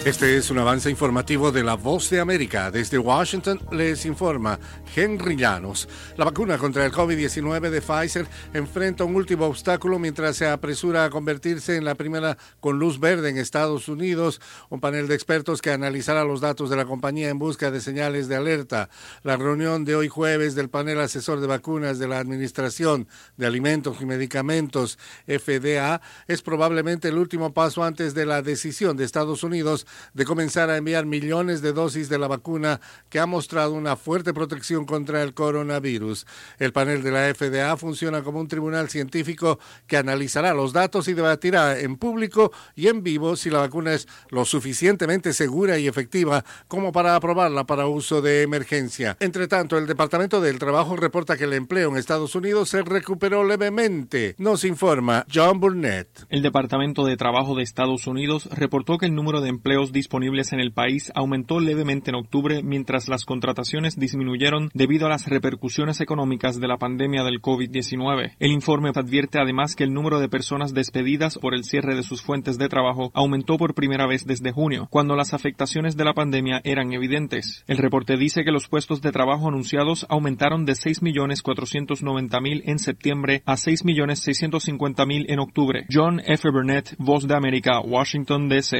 Este es un avance informativo de La Voz de América. Desde Washington les informa Henry Llanos. La vacuna contra el COVID-19 de Pfizer enfrenta un último obstáculo mientras se apresura a convertirse en la primera con luz verde en Estados Unidos. Un panel de expertos que analizará los datos de la compañía en busca de señales de alerta. La reunión de hoy jueves del panel asesor de vacunas de la Administración de Alimentos y Medicamentos, FDA, es probablemente el último paso antes de la decisión de Estados Unidos de comenzar a enviar millones de dosis de la vacuna que ha mostrado una fuerte protección contra el coronavirus. El panel de la FDA funciona como un tribunal científico que analizará los datos y debatirá en público y en vivo si la vacuna es lo suficientemente segura y efectiva como para aprobarla para uso de emergencia. Entre tanto, el Departamento del Trabajo reporta que el empleo en Estados Unidos se recuperó levemente. Nos informa John Burnett. El Departamento de Trabajo de Estados Unidos reportó que el número de empleos disponibles en el país aumentó levemente en octubre, mientras las contrataciones disminuyeron debido a las repercusiones económicas de la pandemia del COVID-19. El informe advierte además que el número de personas despedidas por el cierre de sus fuentes de trabajo aumentó por primera vez desde junio, cuando las afectaciones de la pandemia eran evidentes. El reporte dice que los puestos de trabajo anunciados aumentaron de 6.490.000 en septiembre a 6.650.000 en octubre. John F. Burnett, Voz de América, Washington, D.C.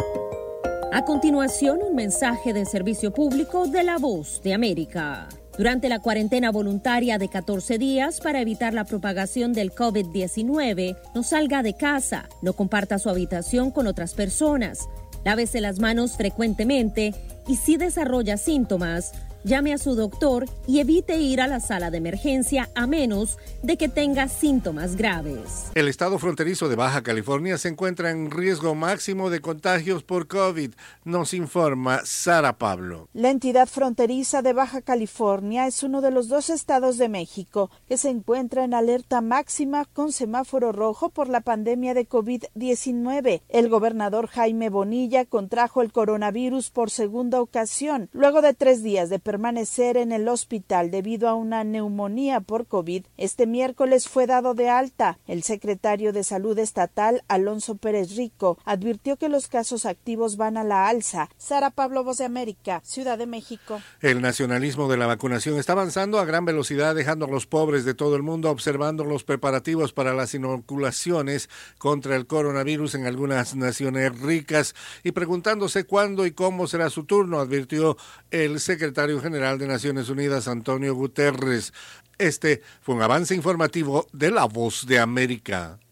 A continuación, un mensaje de servicio público de La Voz de América. Durante la cuarentena voluntaria de 14 días para evitar la propagación del COVID-19, no salga de casa, no comparta su habitación con otras personas, lávese las manos frecuentemente y si desarrolla síntomas, llame a su doctor y evite ir a la sala de emergencia a menos de que tenga síntomas graves. El estado fronterizo de Baja California se encuentra en riesgo máximo de contagios por COVID, nos informa Sara Pablo. La entidad fronteriza de Baja California es uno de los 2 estados de México que se encuentra en alerta máxima con semáforo rojo por la pandemia de COVID-19. El gobernador Jaime Bonilla contrajo el coronavirus por segunda ocasión, luego de 3 días de permanecer en el hospital debido a una neumonía por COVID. Este miércoles fue dado de alta. El secretario de Salud estatal, Alonso Pérez Rico, advirtió que los casos activos van a la alza. Sara Pablo, Voz de América, Ciudad de México. El nacionalismo de la vacunación está avanzando a gran velocidad, dejando a los pobres de todo el mundo observando los preparativos para las inoculaciones contra el coronavirus en algunas naciones ricas y preguntándose cuándo y cómo será su turno, advirtió el secretario general de Naciones Unidas, Antonio Guterres. Este fue un avance informativo de La Voz de América.